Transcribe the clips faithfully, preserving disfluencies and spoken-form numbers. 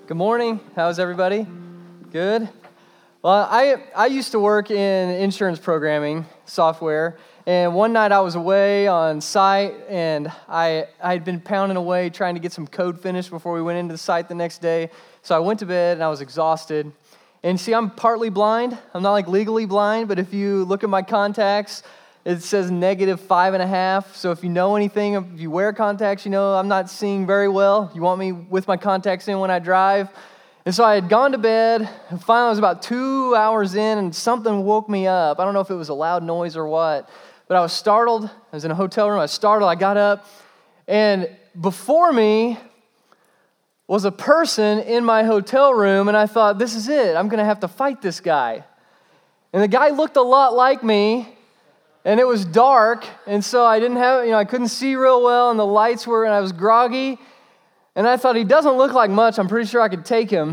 Good morning. How's everybody? Good? Well, I I used to work in insurance programming software, and one night I was away on site, and I I had been pounding away trying to get some code finished before we went into the site the next day. So I went to bed, and I was exhausted. And see, I'm partly blind. I'm not like legally blind, but if you look at my contacts, it says negative five and a half. So if you know anything, if you wear contacts, you know I'm not seeing very well. You want me with my contacts in when I drive. And so I had gone to bed, and finally I was about two hours in, and something woke me up. I don't know if it was a loud noise or what, but I was startled. I was in a hotel room. I was startled. I got up, and before me was a person in my hotel room, and I thought, this is it. I'm going to have to fight this guy. And the guy looked a lot like me, and it was dark, and so I didn't have, you know, I couldn't see real well, and the lights were, and I was groggy, and I thought, he doesn't look like much. I'm pretty sure I could take him.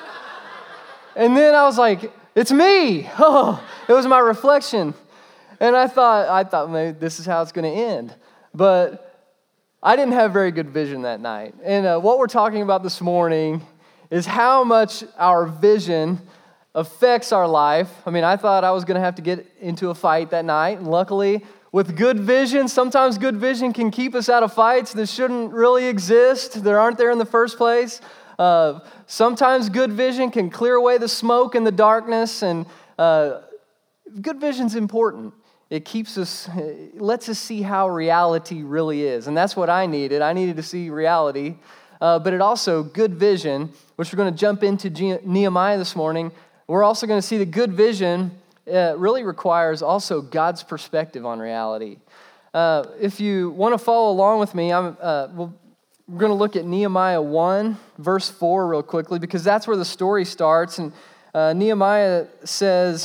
And then I was like, it's me. Oh, it was my reflection. And I thought, I thought maybe this is how it's going to end. But I didn't have very good vision that night. And uh, what we're talking about this morning is how much our vision affects our life. I mean, I thought I was going to have to get into a fight that night. And luckily, with good vision, sometimes good vision can keep us out of fights that shouldn't really exist, that aren't there in the first place. Uh, sometimes good vision can clear away the smoke and the darkness. And uh, good vision's important. It keeps us, it lets us see how reality really is. And that's what I needed. I needed to see reality. Uh, but it also, good vision, which we're going to jump into Ge- Nehemiah this morning, we're also going to see that good vision uh, really requires also God's perspective on reality. Uh, if you want to follow along with me, I'm, uh, we'll, we're going to look at Nehemiah one, verse four real quickly, because that's where the story starts. And uh, Nehemiah says,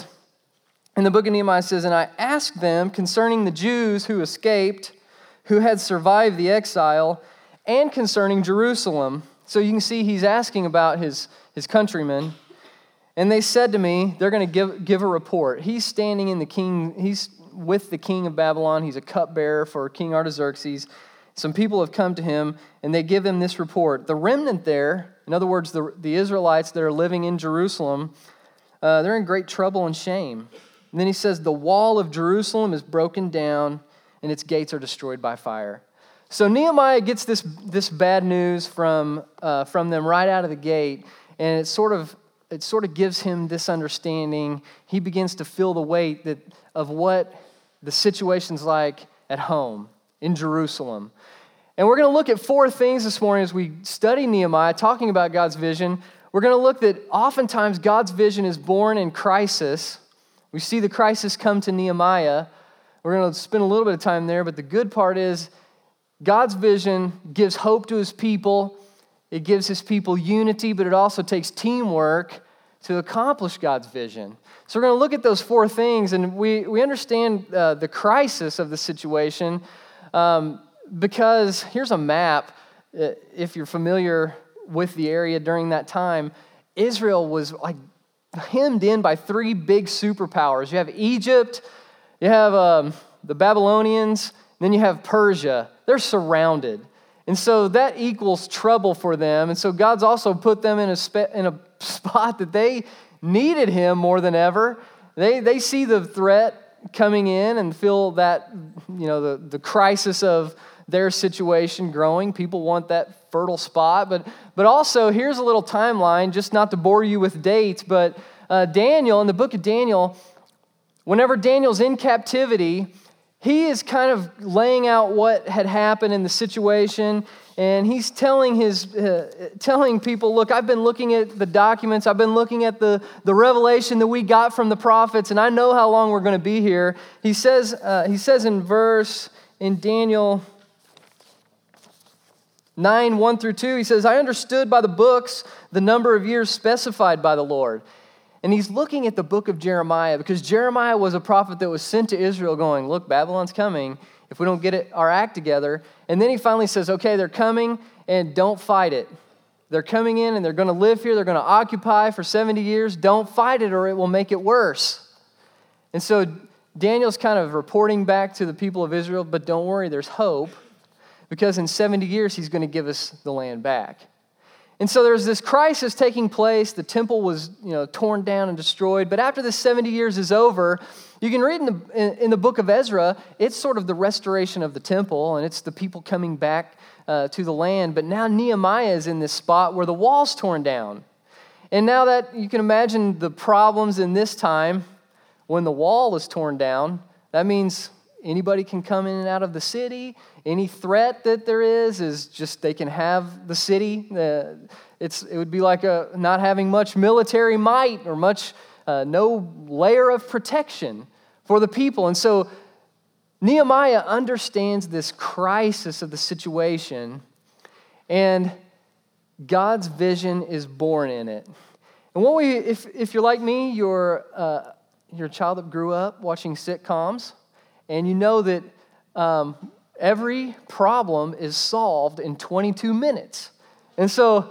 in the book of Nehemiah says, and I asked them concerning the Jews who escaped, who had survived the exile, and concerning Jerusalem. So you can see he's asking about his, his countrymen. And they said to me, they're going to give, give a report. He's standing in the king, he's with the king of Babylon. He's a cupbearer for King Artaxerxes. Some people have come to him, and they give him this report. The remnant there, in other words, the, the Israelites that are living in Jerusalem, uh, they're in great trouble and shame. And then he says, the wall of Jerusalem is broken down, and its gates are destroyed by fire. So Nehemiah gets this, this bad news from, uh, from them right out of the gate, and it sort of it sort of gives him this understanding. He begins to feel the weight that of what the situation's like at home in Jerusalem. And we're going to look at four things this morning as we study Nehemiah, talking about God's vision. We're going to look that oftentimes God's vision is born in crisis. We see the crisis come to Nehemiah. We're going to spend a little bit of time there, but the good part is God's vision gives hope to his people. It gives his people unity, but it also takes teamwork to accomplish God's vision. So we're going to look at those four things, and we, we understand uh, the crisis of the situation um, because here's a map. If you're familiar with the area during that time, Israel was like hemmed in by three big superpowers. You have Egypt, you have um, the Babylonians, then you have Persia. They're surrounded. And so that equals trouble for them. And so God's also put them in a spe- in a spot that they needed him more than ever. They they see the threat coming in and feel that, you know, the, the crisis of their situation growing. People want that fertile spot. But but also, here's a little timeline, just not to bore you with dates, but uh, Daniel, in the book of Daniel, whenever Daniel's in captivity, he is kind of laying out what had happened in the situation, and he's telling his uh, telling people, look, I've been looking at the documents, I've been looking at the, the revelation that we got from the prophets, and I know how long we're going to be here. He says, uh, he says in verse, in Daniel nine, one through two, he says, I understood by the books the number of years specified by the Lord. And he's looking at the book of Jeremiah because Jeremiah was a prophet that was sent to Israel going, look, Babylon's coming if we don't get it, our act together. And then he finally says, okay, they're coming and don't fight it. They're coming in and they're going to live here. They're going to occupy for seventy years. Don't fight it or it will make it worse. And so Daniel's kind of reporting back to the people of Israel, but don't worry, there's hope because in seventy years he's going to give us the land back. And so there's this crisis taking place. The temple was, you know, torn down and destroyed. But after the seventy years is over, you can read in the, in, in the book of Ezra, it's sort of the restoration of the temple, and it's the people coming back uh, to the land. But now Nehemiah is in this spot where the wall's torn down. And now that you can imagine the problems in this time when the wall is torn down, that means anybody can come in and out of the city. Any threat that there is is just they can have the city. Uh, it's it would be like a, not having much military might or much uh, no layer of protection for the people. And so Nehemiah understands this crisis of the situation, and God's vision is born in it. And what we, if if you're like me, you're uh, you're a child that grew up watching sitcoms, and you know that um, every problem is solved in twenty-two minutes. And so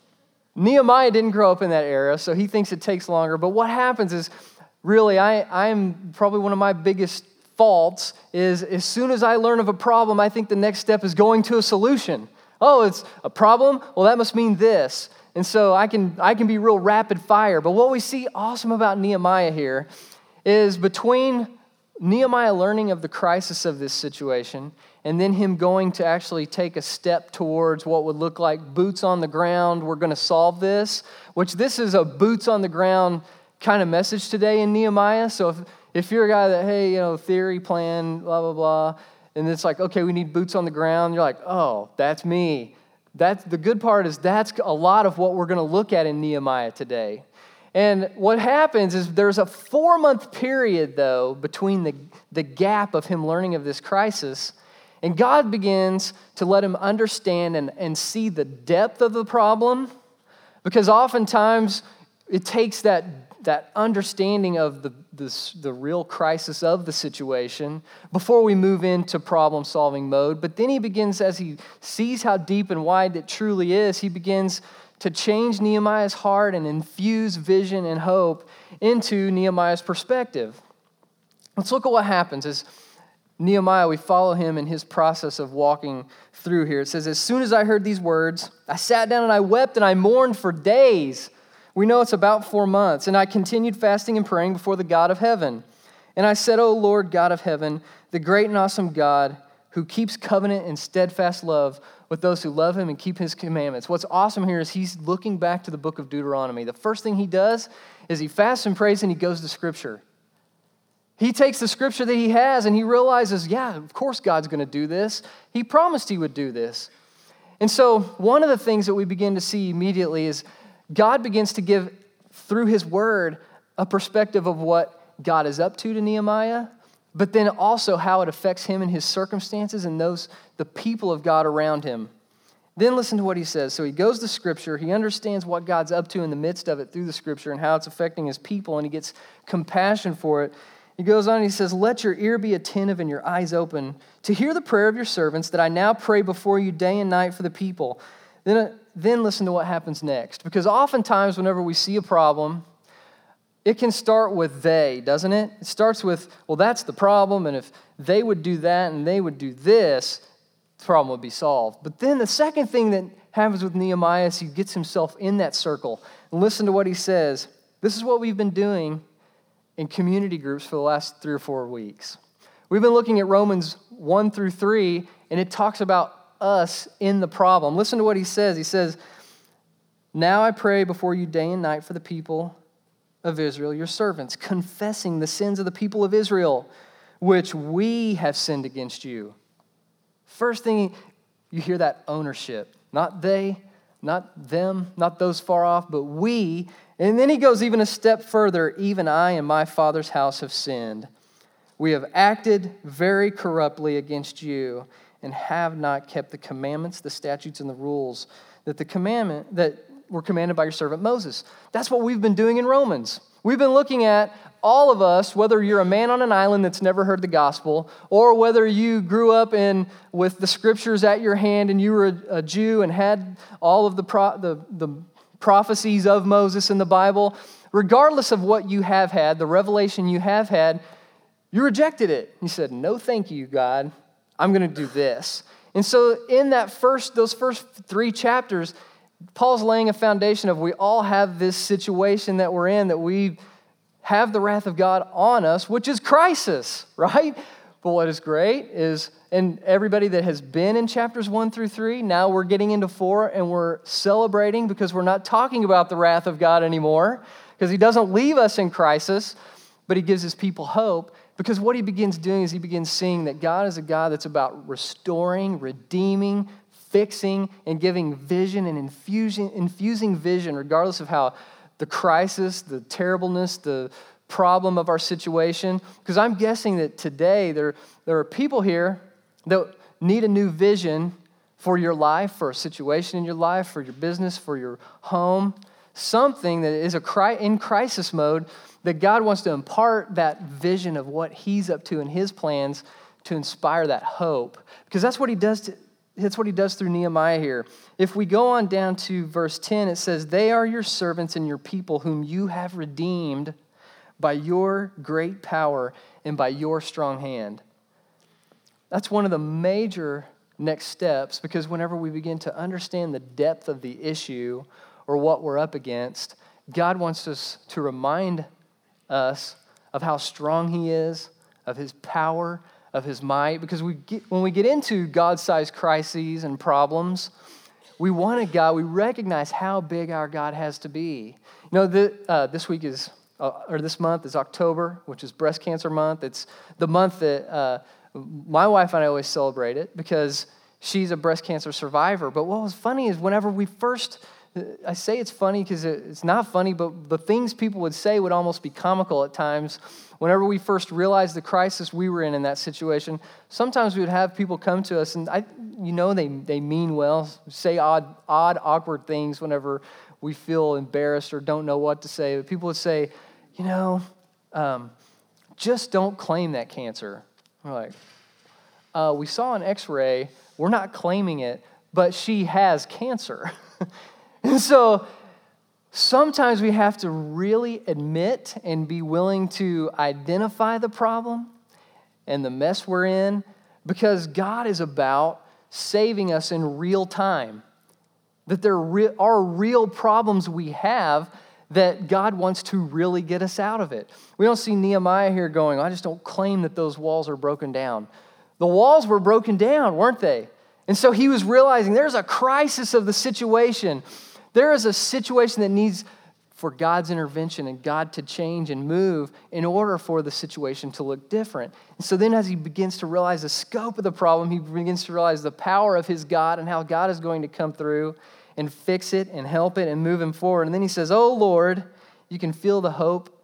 Nehemiah didn't grow up in that era, so he thinks it takes longer. But what happens is, really, I, I'm probably one of my biggest faults is as soon as I learn of a problem, I think the next step is going to a solution. Oh, it's a problem? Well, that must mean this. And so I can I can be real rapid fire. But what we see awesome about Nehemiah here is between Nehemiah learning of the crisis of this situation and then him going to actually take a step towards what would look like boots on the ground, we're going to solve this, which this is a boots on the ground kind of message today in Nehemiah. So if, if you're a guy that, hey, you know, theory, plan, blah, blah, blah, and it's like, okay, we need boots on the ground, you're like, oh, that's me. That's, the good part is that's a lot of what we're going to look at in Nehemiah today. And what happens is there's a four-month period, though, between the, the gap of him learning of this crisis, and God begins to let him understand and, and see the depth of the problem, because oftentimes it takes that, that understanding of the, the, the real crisis of the situation before we move into problem-solving mode. But then he begins, as he sees how deep and wide it truly is, he begins to change Nehemiah's heart and infuse vision and hope into Nehemiah's perspective. Let's look at what happens as Nehemiah, we follow him in his process of walking through here. It says, as soon as I heard these words, I sat down and I wept and I mourned for days. We know it's about four months. And I continued fasting and praying before the God of heaven. And I said, O Lord, God of heaven, the great and awesome God who keeps covenant and steadfast love with those who love him and keep his commandments. What's awesome here is he's looking back to the book of Deuteronomy. The first thing he does is he fasts and prays and he goes to Scripture. He takes the Scripture that he has and he realizes, yeah, of course God's going to do this. He promised he would do this. And so one of the things that we begin to see immediately is God begins to give, through his word, a perspective of what God is up to to Nehemiah, but then also how it affects him and his circumstances and those the people of God around him. Then listen to what he says. So he goes to Scripture. He understands what God's up to in the midst of it through the Scripture and how it's affecting his people, and he gets compassion for it. He goes on and he says, let your ear be attentive and your eyes open to hear the prayer of your servants that I now pray before you day and night for the people. Then, then listen to what happens next. Because oftentimes whenever we see a problem, it can start with they, doesn't it? It starts with, well, that's the problem, and if they would do that and they would do this, the problem would be solved. But then the second thing that happens with Nehemiah is he gets himself in that circle. And listen to what he says. This is what we've been doing in community groups for the last three or four weeks. We've been looking at Romans one through three, and it talks about us in the problem. Listen to what he says. He says, now I pray before you day and night for the people of Israel, your servants, confessing the sins of the people of Israel, which we have sinned against you. First thing, you hear that ownership. Not they, not them, not those far off, but we. And then he goes even a step further. Even I and my father's house have sinned. We have acted very corruptly against you and have not kept the commandments, the statutes, and the rules that the commandment that were commanded by your servant Moses. That's what we've been doing in Romans. We've been looking at all of us, whether you're a man on an island that's never heard the gospel, or whether you grew up in with the scriptures at your hand and you were a, a Jew and had all of the, pro, the the prophecies of Moses in the Bible. Regardless of what you have had, the revelation you have had, you rejected it. You said, "No, thank you, God. I'm going to do this." And so, in that first, those first three chapters, Paul's laying a foundation of we all have this situation that we're in, that we have the wrath of God on us, which is crisis, right? But what is great is, and everybody that has been in chapters one through three, now we're getting into four and we're celebrating because we're not talking about the wrath of God anymore, because he doesn't leave us in crisis, but he gives his people hope. Because what he begins doing is he begins seeing that God is a God that's about restoring, redeeming, fixing, and giving vision and infusing, infusing vision, regardless of how the crisis, the terribleness, the problem of our situation. Because I'm guessing that today there, there are people here that need a new vision for your life, for a situation in your life, for your business, for your home, something that is a cri- in crisis mode, that God wants to impart that vision of what he's up to in his plans to inspire that hope. Because that's what he does to, that's what he does through Nehemiah here. If we go on down to verse ten, it says, "They are your servants and your people whom you have redeemed by your great power and by your strong hand." That's one of the major next steps, because whenever we begin to understand the depth of the issue or what we're up against, God wants us to remind us of how strong he is, of his power, of his might. Because we get, when we get into God-sized crises and problems, we want a God, we recognize how big our God has to be. You know, the, uh, this week is, uh, or this month is October, which is Breast Cancer Month. It's the month that uh, my wife and I always celebrate it because she's a breast cancer survivor. But what was funny is whenever we first, I say it's funny because it's not funny, but the things people would say would almost be comical at times. Whenever we first realized the crisis we were in in that situation, sometimes we would have people come to us, and I, you know, they they mean well, say odd, odd, awkward things whenever we feel embarrassed or don't know what to say. But people would say, you know, um, just don't claim that cancer. We're like, uh, we saw an x-ray, we're not claiming it, but she has cancer. And so sometimes we have to really admit and be willing to identify the problem and the mess we're in, because God is about saving us in real time. That there are real problems we have that God wants to really get us out of it. We don't see Nehemiah here going, I just don't claim that those walls are broken down. The walls were broken down, weren't they? And so he was realizing there's a crisis of the situation. There is a situation that needs for God's intervention and God to change and move in order for the situation to look different. And so then as he begins to realize the scope of the problem, he begins to realize the power of his God and how God is going to come through and fix it and help it and move him forward. And then he says, oh Lord, you can feel the hope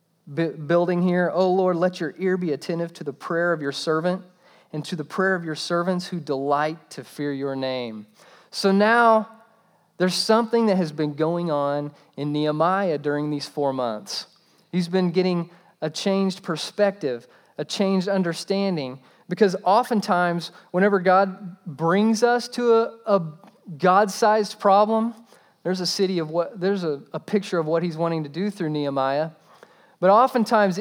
building here. Oh Lord, let your ear be attentive to the prayer of your servant and to the prayer of your servants who delight to fear your name. So now there's something that has been going on in Nehemiah during these four months. He's been getting a changed perspective, a changed understanding, because oftentimes whenever God brings us to a, a God-sized problem, there's a city of what there's a, a picture of what he's wanting to do through Nehemiah. But oftentimes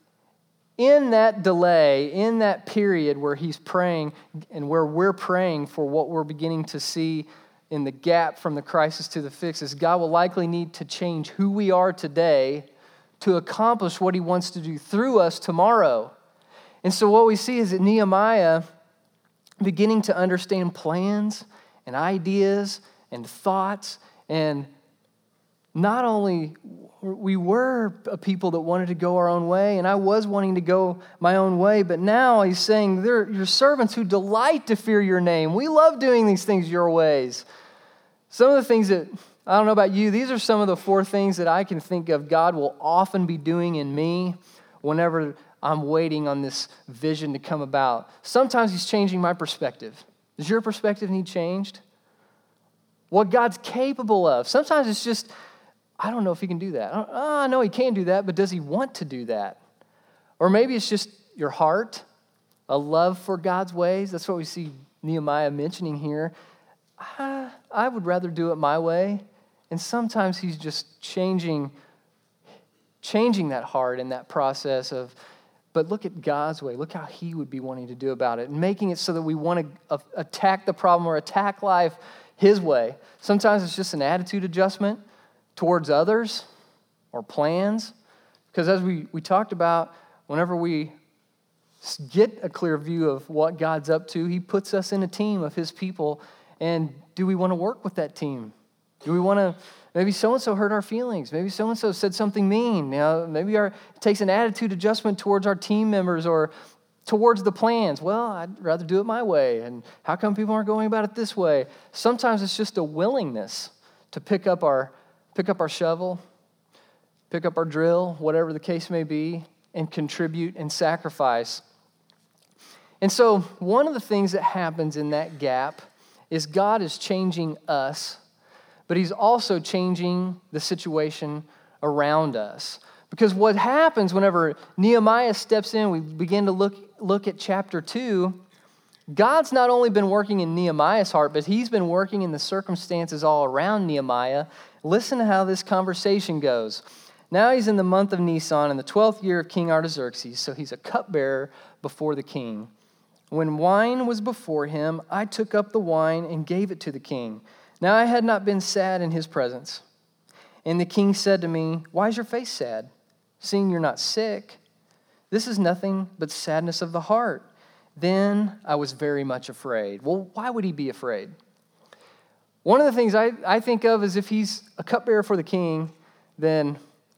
in that delay, in that period where he's praying and where we're praying for what we're beginning to see in the gap from the crisis to the fixes, God will likely need to change who we are today to accomplish what he wants to do through us tomorrow. And so what we see is that Nehemiah beginning to understand plans and ideas and thoughts, and not only we were a people that wanted to go our own way, and I was wanting to go my own way, but now he's saying, they're your servants who delight to fear your name. We love doing these things your ways. Some of the things that, I don't know about you, these are some of the four things that I can think of God will often be doing in me whenever I'm waiting on this vision to come about. Sometimes he's changing my perspective. Does your perspective need changed? What God's capable of. Sometimes it's just, I don't know if he can do that. I, oh, I know he can do that, but does he want to do that? Or maybe it's just your heart, a love for God's ways. That's what we see Nehemiah mentioning here. I, I would rather do it my way. And sometimes he's just changing, changing that heart in that process of, but look at God's way. Look how he would be wanting to do about it. And making it so that we want to attack the problem or attack life his way. Sometimes it's just an attitude adjustment towards others or plans. Because as we, we talked about, whenever we get a clear view of what God's up to, he puts us in a team of his people. And do we want to work with that team? Do we want to, maybe so-and-so hurt our feelings. Maybe so-and-so said something mean. You know, maybe our, it takes an attitude adjustment towards our team members or towards the plans. Well, I'd rather do it my way. And how come people aren't going about it this way? Sometimes it's just a willingness to pick up our, pick up our shovel, pick up our drill, whatever the case may be, and contribute and sacrifice. And so one of the things that happens in that gap is God is changing us, but he's also changing the situation around us. Because what happens whenever Nehemiah steps in, we begin to look, look at chapter two, God's not only been working in Nehemiah's heart, but he's been working in the circumstances all around Nehemiah. Listen to how this conversation goes. Now he's in the month of Nisan in the twelfth year of King Artaxerxes, so he's a cupbearer before the king. When wine was before him, I took up the wine and gave it to the king. Now I had not been sad in his presence. And the king said to me, why is your face sad, seeing you're not sick? This is nothing but sadness of the heart. Then I was very much afraid. Well, why would he be afraid? One of the things I, I think of is if he's a cupbearer for the king, then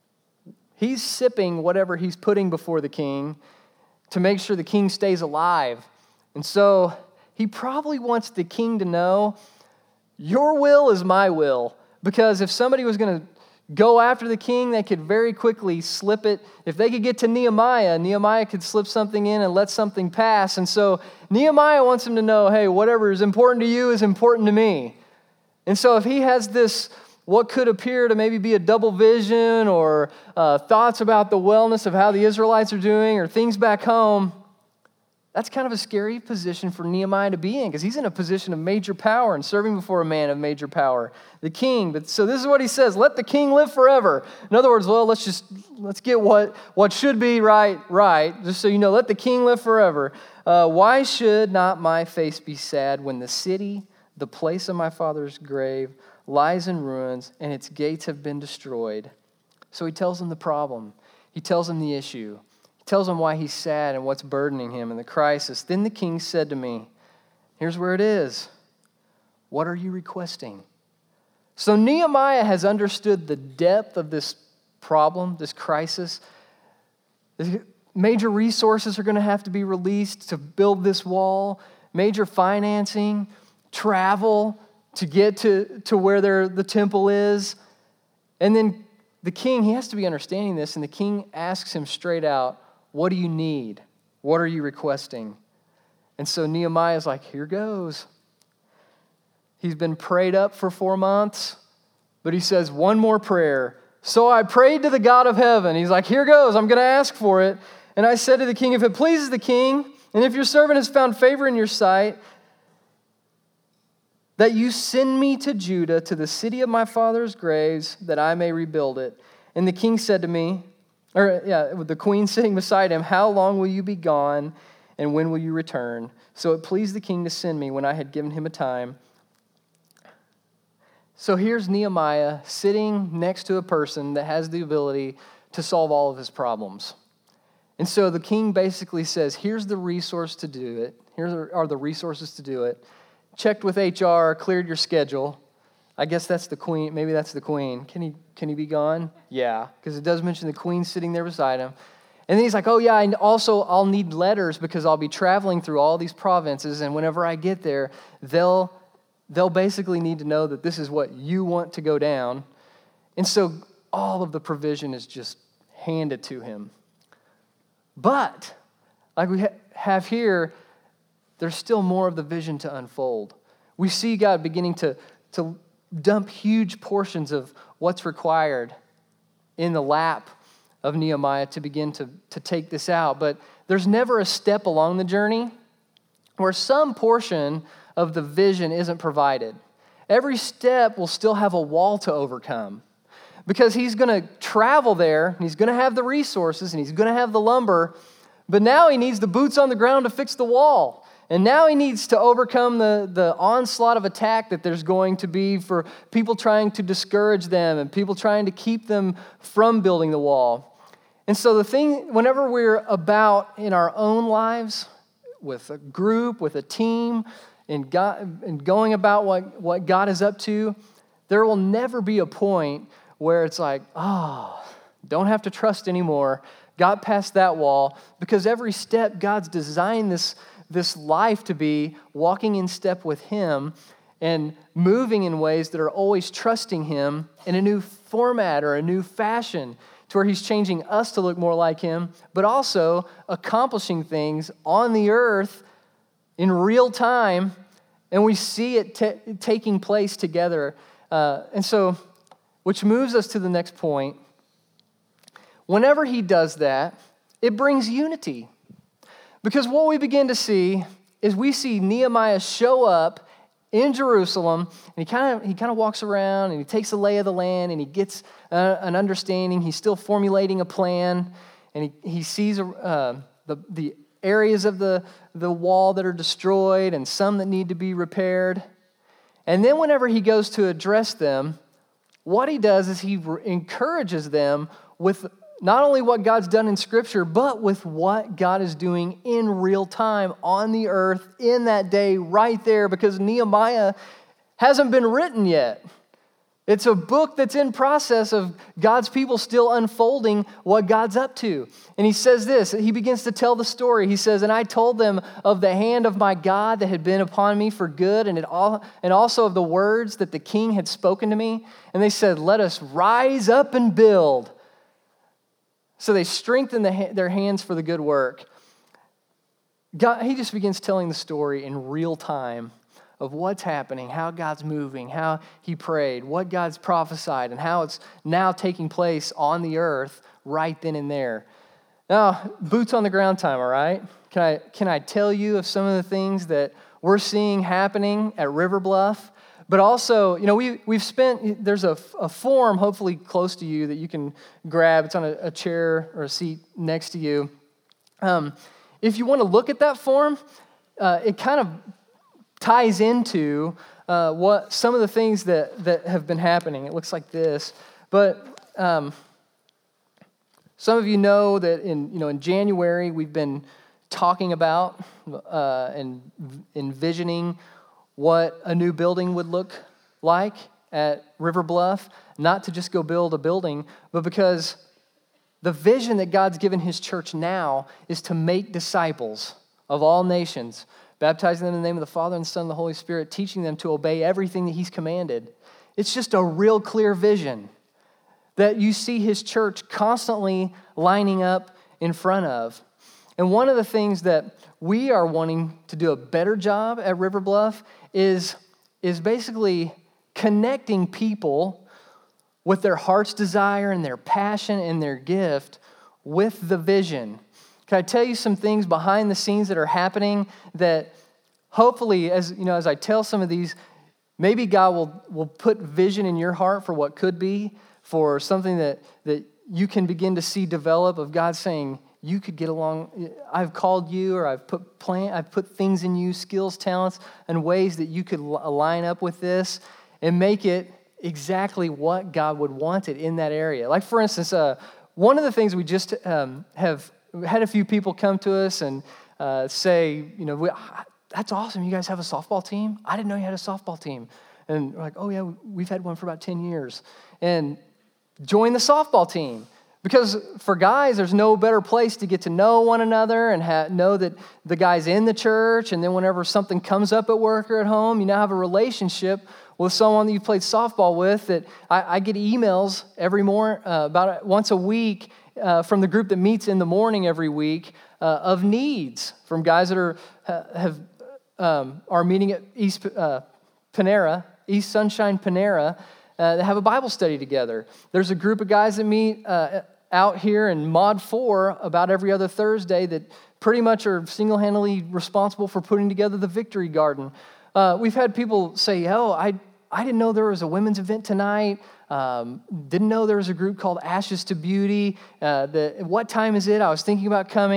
he's sipping whatever he's putting before the king to make sure the king stays alive. And so he probably wants the king to know, your will is my will. Because if somebody was going to go after the king, they could very quickly slip it. If they could get to Nehemiah, Nehemiah could slip something in and let something pass. And so Nehemiah wants him to know, hey, whatever is important to you is important to me. And so if he has this, what could appear to maybe be a double vision or uh, thoughts about the wellness of how the Israelites are doing or things back home, that's kind of a scary position for Nehemiah to be in because he's in a position of major power and serving before a man of major power, the king. But so this is what he says, let the king live forever. In other words, well, let's just, let's get what, what should be right, right. Just so you know, let the king live forever. Uh, why should not my face be sad when the city, the place of my father's grave, lies in ruins and its gates have been destroyed? So he tells him the problem. He tells him the issue. Tells him why he's sad and what's burdening him in the crisis. Then the king said to me, here's where it is. What are you requesting? So Nehemiah has understood the depth of this problem, this crisis. Major resources are going to have to be released to build this wall. Major financing, travel to get to, to where there, the temple is. And then the king, he has to be understanding this, and the king asks him straight out, what do you need? What are you requesting? And so Nehemiah's like, here goes. He's been prayed up for four months, but he says one more prayer. So I prayed to the God of heaven. He's like, here goes. I'm going to ask for it. And I said to the king, if it pleases the king, and if your servant has found favor in your sight, that you send me to Judah, to the city of my father's graves, that I may rebuild it. And the king said to me, Or, yeah, with the queen sitting beside him, how long will you be gone, and when will you return? So it pleased the king to send me when I had given him a time. So here's Nehemiah sitting next to a person that has the ability to solve all of his problems. And so the king basically says, here's the resource to do it. Here are the resources to do it. Checked with H R, cleared your schedule. I guess that's the queen. Maybe that's the queen. Can he can he be gone? Yeah, because it does mention the queen sitting there beside him. And then he's like, oh yeah, and also I'll need letters because I'll be traveling through all these provinces, and whenever I get there, they'll they'll basically need to know that this is what you want to go down. And so all of the provision is just handed to him. But like we ha- have here, there's still more of the vision to unfold. We see God beginning to to dump huge portions of what's required in the lap of Nehemiah to begin to, to take this out. But there's never a step along the journey where some portion of the vision isn't provided. Every step will still have a wall to overcome because he's going to travel there, and he's going to have the resources, and he's going to have the lumber, but now he needs the boots on the ground to fix the wall. And now he needs to overcome the, the onslaught of attack that there's going to be for people trying to discourage them and people trying to keep them from building the wall. And so the thing, whenever we're about in our own lives, with a group, with a team, and, God, and going about what, what God is up to, there will never be a point where it's like, oh, don't have to trust anymore. Got past that wall, because every step God's designed this this life to be walking in step with Him and moving in ways that are always trusting Him in a new format or a new fashion to where He's changing us to look more like Him, but also accomplishing things on the earth in real time, and we see it t- taking place together. Uh, and so, which moves us to the next point. Whenever He does that, it brings unity. Because what we begin to see is we see Nehemiah show up in Jerusalem, and he kind of he kind of walks around, and he takes a lay of the land, and he gets uh, an understanding. He's still formulating a plan, and he, he sees uh, the, the areas of the, the wall that are destroyed and some that need to be repaired. And then whenever he goes to address them, what he does is he encourages them with not only what God's done in Scripture, but with what God is doing in real time on the earth in that day right there, because Nehemiah hasn't been written yet. It's a book that's in process of God's people still unfolding what God's up to. And he says this, he begins to tell the story. He says, and I told them of the hand of my God that had been upon me for good, and it all, and also of the words that the king had spoken to me. And they said, let us rise up and build. So they strengthen the, their hands for the good work. God, he just begins telling the story in real time of what's happening, how God's moving, how he prayed, what God's prophesied, and how it's now taking place on the earth right then and there. Now, boots on the ground time, all right? Can I, can I tell you of some of the things that we're seeing happening at River Bluff? But also, you know, we, we've spent, there's a, a form hopefully close to you that you can grab. It's on a, a chair or a seat next to you. Um, if you want to look at that form, uh, it kind of ties into uh, what some of the things that, that have been happening. It looks like this. But um, some of you know that in, you know, in January, we've been talking about uh, and envisioning what a new building would look like at River Bluff, not to just go build a building, but because the vision that God's given his church now is to make disciples of all nations, baptizing them in the name of the Father and the Son and the Holy Spirit, teaching them to obey everything that he's commanded. It's just a real clear vision that you see his church constantly lining up in front of. And one of the things that we are wanting to do a better job at River Bluff is, is basically connecting people with their heart's desire and their passion and their gift with the vision. Can I tell you some things behind the scenes that are happening that hopefully, as you know, as I tell some of these, maybe God will, will put vision in your heart for what could be, for something that, that you can begin to see develop of God saying, you could get along, I've called you, or I've put plan, I've put things in you, skills, talents, and ways that you could line up with this and make it exactly what God would want it in that area. Like for instance, uh, one of the things we just um, have had a few people come to us and uh, say, you know, we, that's awesome, you guys have a softball team? I didn't know you had a softball team. And we're like, oh yeah, we've had one for about ten years. And join the softball team. Because for guys, there's no better place to get to know one another and ha- know that the guy's in the church, and then whenever something comes up at work or at home, you now have a relationship with someone that you played softball with. That I, I get emails every morning, uh, about once a week, uh, from the group that meets in the morning every week uh, of needs from guys that are have um, are meeting at East uh, Panera, East Sunshine Panera, uh, that have a Bible study together. There's a group of guys that meet Uh, out here in Mod four about every other Thursday that pretty much are single-handedly responsible for putting together the Victory Garden. Uh, we've had people say, oh, I I didn't know there was a women's event tonight. Um, didn't know there was a group called Ashes to Beauty. Uh, the, what time is it? I was thinking about coming.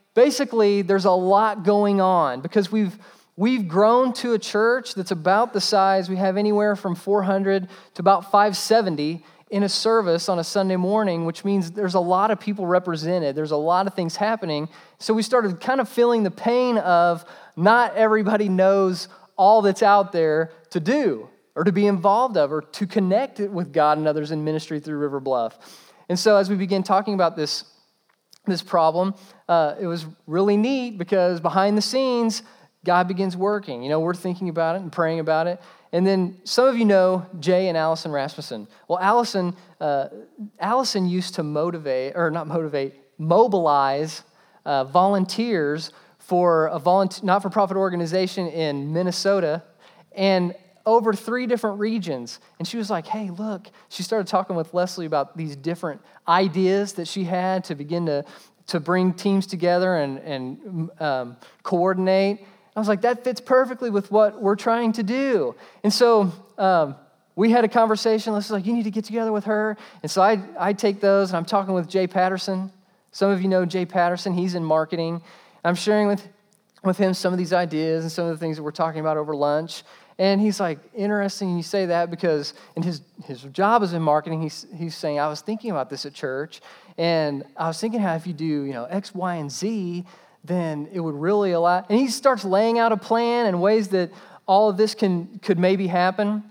basically there's a lot going on because we've we've grown to a church that's about the size. We have anywhere from four hundred to about five seventy in a service on a Sunday morning, which means there's a lot of people represented. There's a lot of things happening. So we started kind of feeling the pain of not everybody knows all that's out there to do or to be involved of or to connect it with God and others in ministry through River Bluff. And so as we began talking about this, this problem, uh, it was really neat because behind the scenes, God begins working. You know, we're thinking about it and praying about it. And then some of you know Jay and Allison Rasmussen. Well, Allison, uh, Allison used to motivate, or not motivate, mobilize uh, volunteers for a volunteer, not-for-profit organization in Minnesota and over three different regions. And she was like, hey, look. She started talking with Leslie about these different ideas that she had to begin to, to bring teams together and, and um, coordinate. I was like, that fits perfectly with what we're trying to do. And so um, we had a conversation. Leslie's like, you need to get together with her. And so I, I take those, and I'm talking with Jay Patterson. Some of you know Jay Patterson. He's in marketing. I'm sharing with, with him some of these ideas and some of the things that we're talking about over lunch. And he's like, interesting you say that because in his, his job is in marketing. He's, he's saying, I was thinking about this at church, and I was thinking how if you do, you know, X, Y, and Z, then it would really allow, and he starts laying out a plan and ways that all of this can could maybe happen.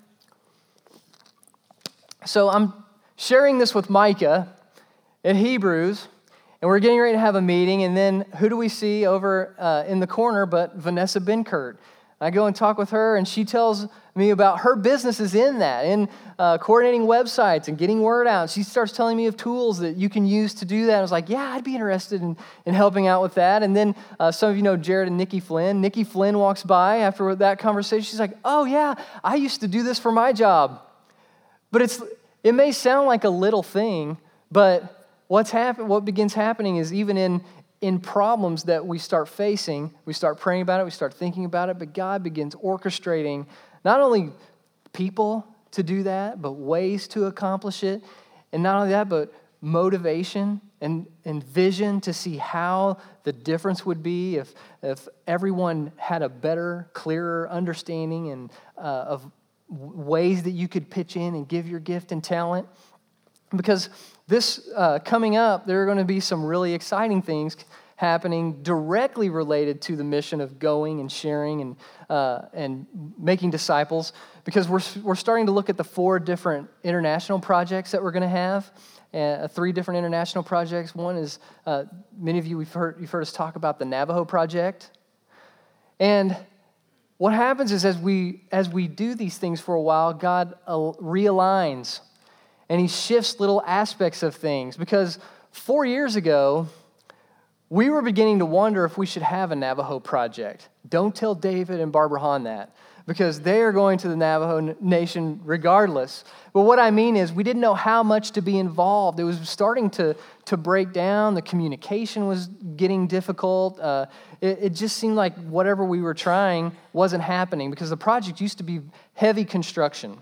So I'm sharing this with Micah at Hebrews, and we're getting ready to have a meeting, and then who do we see over uh, in the corner but Vanessa Benkert? I go and talk with her, and she tells me about her business is in that, in uh, coordinating websites and getting word out. She starts telling me of tools that you can use to do that. I was like, yeah, I'd be interested in, in helping out with that. And then uh, some of you know Jared and Nikki Flynn. Nikki Flynn walks by after that conversation. She's like, oh, yeah, I used to do this for my job. But it's it may sound like a little thing, but what's happen- what begins happening is even in in problems that we start facing, we start praying about it, we start thinking about it, but God begins orchestrating not only people to do that, but ways to accomplish it. And not only that, but motivation and, and vision to see how the difference would be if, if everyone had a better, clearer understanding and uh, of ways that you could pitch in and give your gift and talent. Because this uh, coming up, there are going to be some really exciting things happening directly related to the mission of going and sharing and uh, and making disciples. Because we're we're starting to look at the four different international projects that we're going to have, uh, three different international projects. One is uh, many of you we've heard you've heard us talk about the Navajo Project, and what happens is as we as we do these things for a while, God uh, realigns. And he shifts little aspects of things because four years ago, we were beginning to wonder if we should have a Navajo project. Don't tell David and Barbara Hahn that because they are going to the Navajo Nation regardless. But what I mean is we didn't know how much to be involved. It was starting to, to break down. The communication was getting difficult. Uh, it, it just seemed like whatever we were trying wasn't happening because the project used to be heavy construction.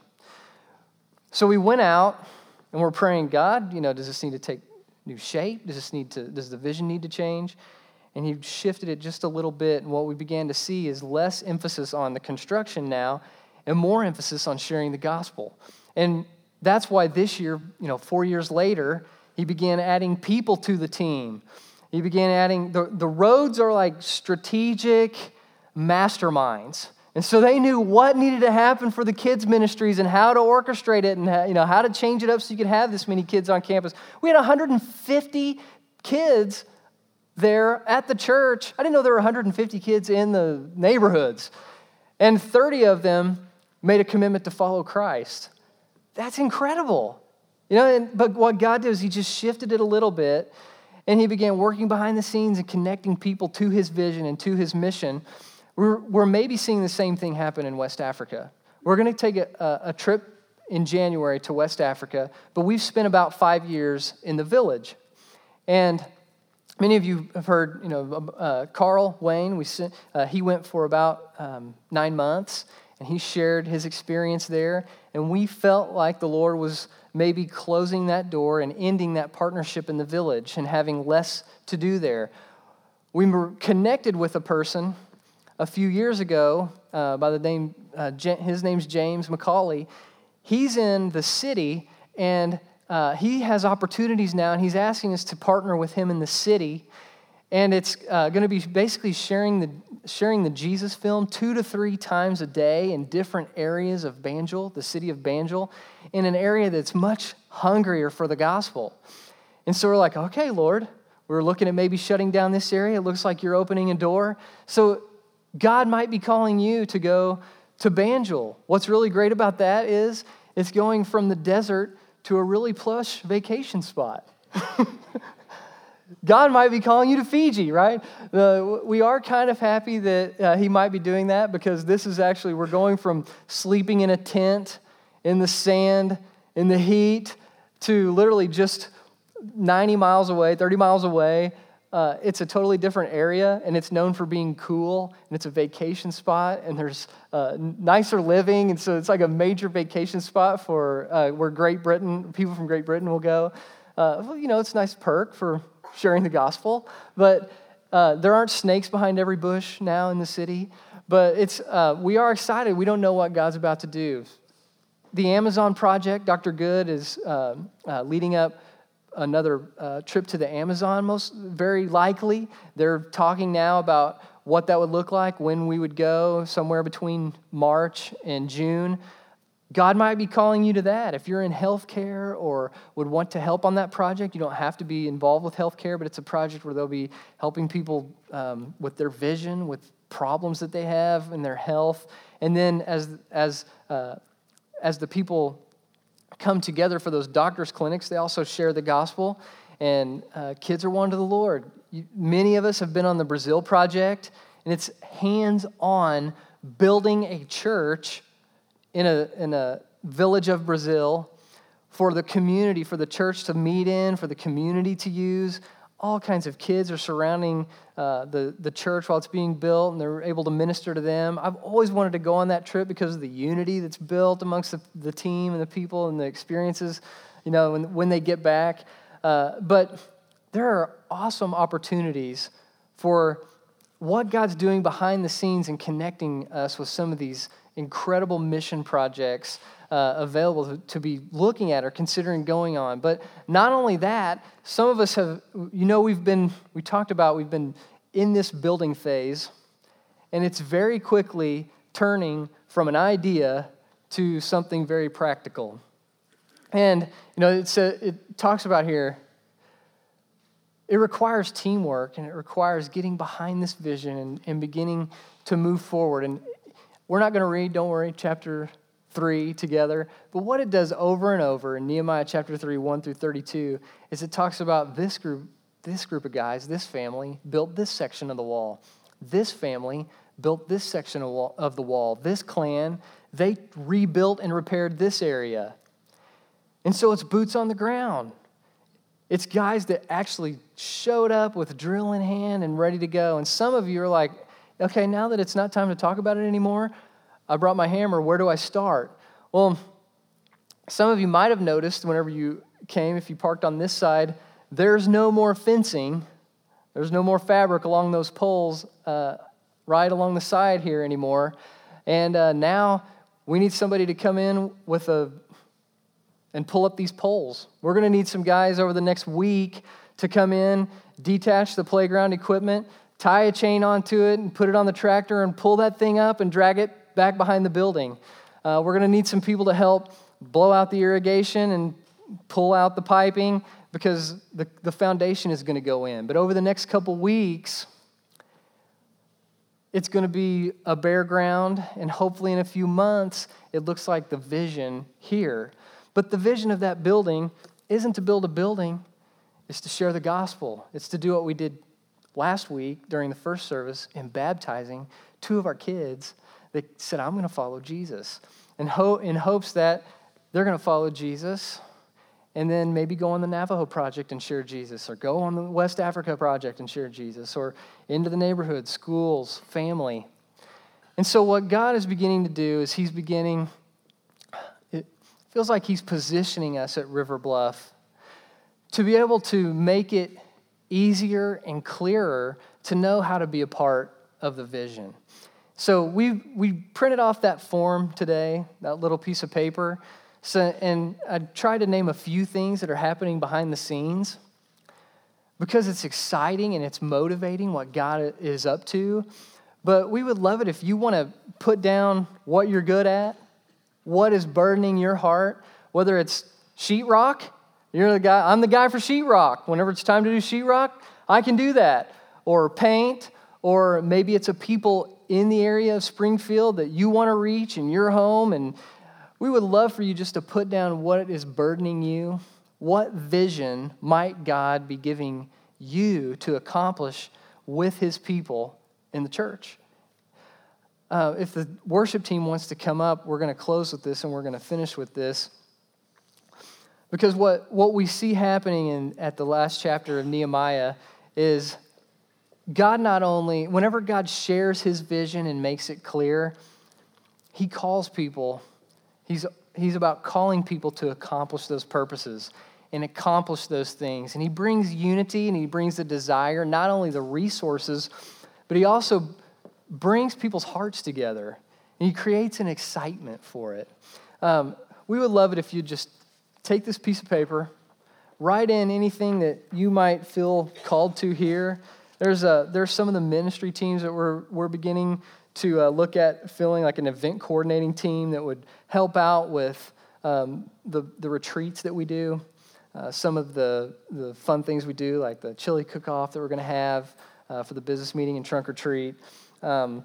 So we went out and we're praying, God, you know, does this need to take new shape? Does this need to, does the vision need to change? And he shifted it just a little bit. And what we began to see is less emphasis on the construction now and more emphasis on sharing the gospel. And that's why this year, you know, four years later, he began adding people to the team. He began adding, the, the roads are like strategic masterminds. And so they knew what needed to happen for the kids' ministries and how to orchestrate it and how, you know, how to change it up so you could have this many kids on campus. We had one hundred fifty kids there at the church. I didn't know there were one hundred fifty kids in the neighborhoods. And thirty of them made a commitment to follow Christ. That's incredible. You know, and, but what God did is he just shifted it a little bit, and he began working behind the scenes and connecting people to his vision and to his mission. We're, we're maybe seeing the same thing happen in West Africa. We're going to take a, a trip in January to West Africa, but we've spent about five years in the village. And many of you have heard, you know, uh, Carl Wayne, we sent, uh, he went for about um, nine months, and he shared his experience there. And we felt like the Lord was maybe closing that door and ending that partnership in the village and having less to do there. we were connected with a person a few years ago uh, by the name, uh, J- his name's James McCauley. He's in the city, and uh, he has opportunities now, and he's asking us to partner with him in the city. And it's uh, going to be basically sharing the sharing the Jesus film two to three times a day in different areas of Banjul, the city of Banjul, in an area that's much hungrier for the gospel. And so we're like, okay, Lord, we're looking at maybe shutting down this area. It looks like you're opening a door. So God might be calling you to go to Banjul. What's really great about that is it's going from the desert to a really plush vacation spot. God might be calling you to Fiji, right? Uh, we are kind of happy that uh, he might be doing that, because this is actually, we're going from sleeping in a tent, in the sand, in the heat, to literally just ninety miles away, thirty miles away. Uh, it's a totally different area, and it's known for being cool, and it's a vacation spot, and there's uh, nicer living, and so it's like a major vacation spot for uh, where Great Britain, people from Great Britain will go. Uh, well, you know, it's a nice perk for sharing the gospel, but uh, there aren't snakes behind every bush now in the city. But it's uh, we are excited. We don't know what God's about to do. The Amazon Project, Doctor Good is uh, uh, leading up another uh, trip to the Amazon, most very likely. They're talking now about what that would look like, when we would go, somewhere between March and June. God might be calling you to that. If you're in healthcare or would want to help on that project, you don't have to be involved with healthcare, but it's a project where they'll be helping people um, with their vision, with problems that they have in their health. And then as as uh, as the people come together for those doctors' clinics, they also share the gospel, and uh, kids are won to the Lord. You, many of us have been on the Brazil Project, and it's hands-on building a church in a in a village of Brazil for the community, for the church to meet in, for the community to use. All kinds of kids are surrounding uh, the, the church while it's being built, and they're able to minister to them. I've always wanted to go on that trip because of the unity that's built amongst the, the team and the people and the experiences, you know, when, when they get back. Uh, but there are awesome opportunities for what God's doing behind the scenes and connecting us with some of these incredible mission projects uh, available to, to be looking at or considering going on. But not only that, some of us have, you know, we've been, we talked about, we've been in this building phase, and it's very quickly turning from an idea to something very practical. And, you know, it's a, it talks about here, it requires teamwork, and it requires getting behind this vision and, and beginning to move forward. And we're not going to read, don't worry, chapter three together. But what it does over and over in Nehemiah chapter three, one through thirty-two, is it talks about this group, this group of guys, this family, built this section of the wall. This family built this section of, wall, of the wall. This clan, they rebuilt and repaired this area. And so it's boots on the ground. It's guys that actually showed up with drill in hand and ready to go. And some of you are like, okay, now that it's not time to talk about it anymore, I brought my hammer, where do I start? Well, some of you might have noticed whenever you came, if you parked on this side, there's no more fencing. There's no more fabric along those poles uh, right along the side here anymore. And uh, now we need somebody to come in with a and pull up these poles. We're going to need some guys over the next week to come in, detach the playground equipment, tie a chain onto it, and put it on the tractor and pull that thing up and drag it back behind the building. Uh, we're going to need some people to help blow out the irrigation and pull out the piping, because the, the foundation is going to go in. But over the next couple weeks, it's going to be a bare ground, and hopefully in a few months, it looks like the vision here. But the vision of that building isn't to build a building, it's to share the gospel. It's to do what we did last week during the first service in baptizing two of our kids that said, I'm going to follow Jesus. And ho- in hopes that they're going to follow Jesus and then maybe go on the Navajo Project and share Jesus, or go on the West Africa Project and share Jesus, or into the neighborhood, schools, family. And so what God is beginning to do is he's beginning, it feels like he's positioning us at River Bluff to be able to make it easier and clearer to know how to be a part of the vision. So we we printed off that form today, that little piece of paper, so, and I tried to name a few things that are happening behind the scenes because it's exciting and it's motivating what God is up to. But we would love it if you want to put down what you're good at, what is burdening your heart, whether it's sheetrock. You're the guy, I'm the guy for sheetrock. Whenever it's time to do sheetrock, I can do that. Or paint, or maybe it's a people in the area of Springfield that you want to reach in your home. And we would love for you just to put down what is burdening you. What vision might God be giving you to accomplish with his people in the church? Uh, if the worship team wants to come up, we're going to close with this and we're going to finish with this. Because what, what we see happening in, at the last chapter of Nehemiah is God not only, whenever God shares his vision and makes it clear, he calls people, he's, he's about calling people to accomplish those purposes and accomplish those things. And he brings unity and he brings the desire, not only the resources, but he also brings people's hearts together. And he creates an excitement for it. Um, we would love it if you just take this piece of paper, write in anything that you might feel called to here. There's a, there's some of the ministry teams that we're we're beginning to uh, look at filling, like an event coordinating team that would help out with um, the the retreats that we do, uh, some of the the fun things we do, like the chili cook-off that we're going to have uh, for the business meeting and trunk or treat. Um,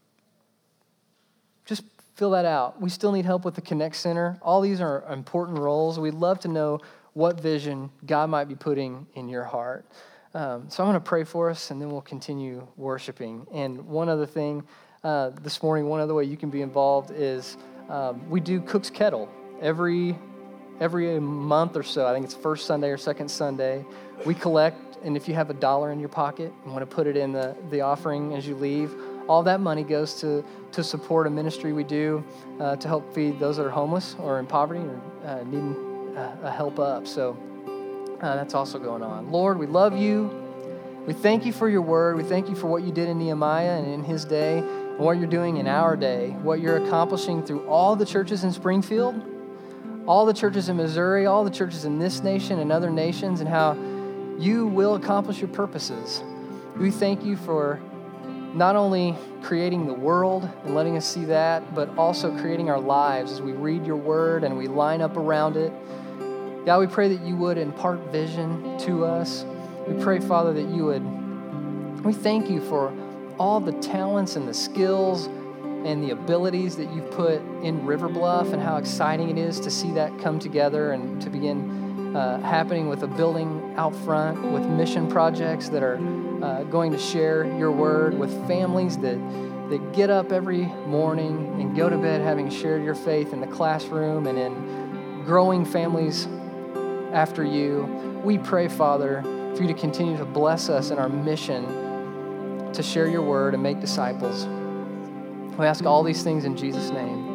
just fill that out. We still need help with the Connect Center. All these are important roles. We'd love to know what vision God might be putting in your heart. Um, so I'm going to pray for us, and then we'll continue worshiping. And one other thing, uh, this morning, one other way you can be involved is um, we do Cook's Kettle every every month or so. I think it's first Sunday or second Sunday. We collect, and if you have a dollar in your pocket and want to put it in the, the offering as you leave, all that money goes to, to support a ministry we do uh, to help feed those that are homeless or in poverty or uh, needing uh, a help up. So Uh, that's also going on. Lord, we love you. We thank you for your word. We thank you for what you did in Nehemiah and in his day, and what you're doing in our day, what you're accomplishing through all the churches in Springfield, all the churches in Missouri, all the churches in this nation and other nations, and how you will accomplish your purposes. We thank you for not only creating the world and letting us see that, but also creating our lives as we read your word and we line up around it. God, we pray that you would impart vision to us. We pray, Father, that you would, we thank you for all the talents and the skills and the abilities that you've put in River Bluff and how exciting it is to see that come together and to begin uh, happening with a building out front, with mission projects that are uh, going to share your word, with families that, that get up every morning and go to bed having shared your faith in the classroom and in growing families after you. We pray, Father, for you to continue to bless us in our mission to share your word and make disciples. We ask all these things in Jesus' name.